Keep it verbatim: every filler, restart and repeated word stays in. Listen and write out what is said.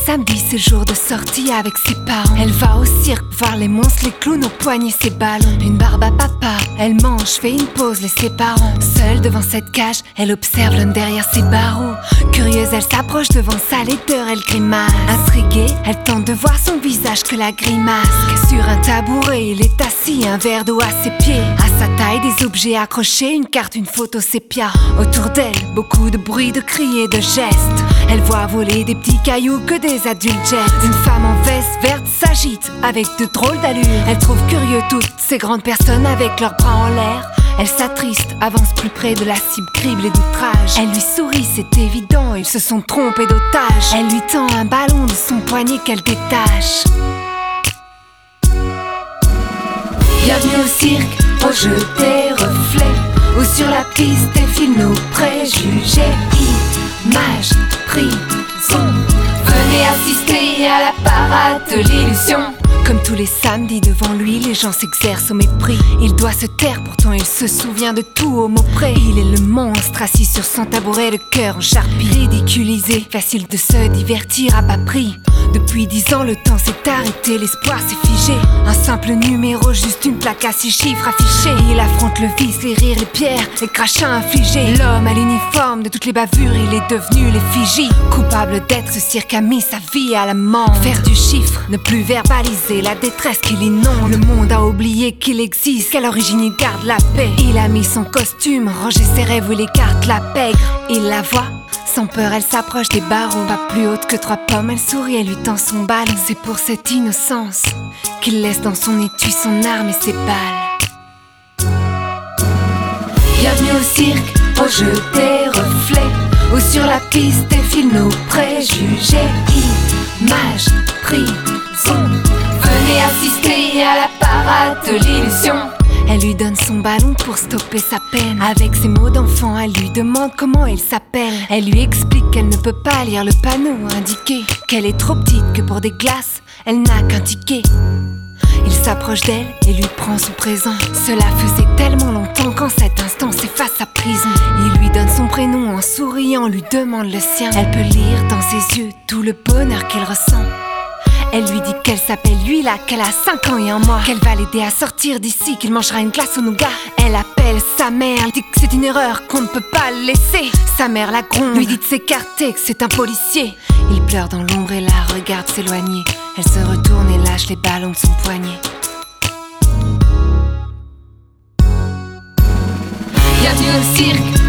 samedi, c'est jour de sortie avec ses parents. Elle va au cirque voir les monstres, les clowns, au poignet ses ballons. Une barbe à papa, elle mange, fait une pause, laisse ses parents. Seule devant cette cage, elle observe l'homme derrière ses barreaux. Curieuse, elle s'approche devant sa laideur, elle grimace. Intriguée, elle tente de voir son visage que la grimace. Sur un tabouret, il est assis, un verre d'eau à ses pieds. À sa taille, des objets accrochés, une carte, une photo sépia. Autour d'elle, beaucoup de bruit, de cris et de gestes. Elle voit voler des petits cailloux que des adultes jettent. Une femme en veste verte s'agite avec de drôles d'allures. Elle trouve curieux toutes ces grandes personnes avec leurs bras en l'air. Elle s'attriste, avance plus près de la cible criblée d'outrage. Elle lui sourit, c'est évident, ils se sont trompés d'otage. Elle lui tend un ballon de son poignet qu'elle détache. Bienvenue au cirque, au jeu des reflets, où sur la piste défilent nos préjugés. Images, prison, venez assister à la parade de l'illusion. Comme tous les samedis devant lui, les gens s'exercent au mépris. Il doit se taire, pourtant il se souvient de tout au mot près. Il est le monstre assis sur son tabouret, le cœur en charpie. Ridiculisé, facile de se divertir à bas prix. Depuis dix ans, le temps s'est arrêté, l'espoir s'est figé. Un simple numéro, juste une plaque à six chiffres affichés. Il affronte le vice, les rires, les pierres, les crachats infligés. L'homme à l'uniforme de toutes les bavures, il est devenu l'effigie. Coupable d'être, ce cirque a mis sa vie à l'amende. Faire du chiffre, ne plus verbaliser la détresse qu'il inonde. Le monde a oublié qu'il existe, qu'à l'origine il garde la paix. Il a mis son costume, rangé ses rêves où il écarte la pègre. Il la voit, sans peur elle s'approche des barreaux. Pas plus haute que trois pommes, elle sourit, elle lui tend son ballon. C'est pour cette innocence qu'il laisse dans son étui son arme et ses balles. Bienvenue au cirque, au jeu des reflets, où sur la piste défilent nos préjugés. Images, prison, venez assister à la parade de l'illusion. Elle lui donne son ballon pour stopper sa peine. Avec ses mots d'enfant, elle lui demande comment il s'appelle. Elle lui explique qu'elle ne peut pas lire le panneau indiqué, qu'elle est trop petite, que pour des glaces, elle n'a qu'un ticket. Il s'approche d'elle et lui prend son présent. Cela faisait tellement longtemps qu'en cet instant s'efface sa prison. Il lui donne son prénom en souriant, lui demande le sien. Elle peut lire dans ses yeux tout le bonheur qu'elle ressent. Elle lui dit qu'elle s'appelle Luila, qu'elle a cinq ans et un mois, qu'elle va l'aider à sortir d'ici, qu'il mangera une glace au nougat. Elle appelle sa mère, elle dit que c'est une erreur, qu'on ne peut pas le laisser. Sa mère la gronde, lui dit de s'écarter, que c'est un policier. Il pleure dans l'ombre et la regarde s'éloigner. Elle se retourne et lâche les ballons de son poignet. Bienvenue au cirque,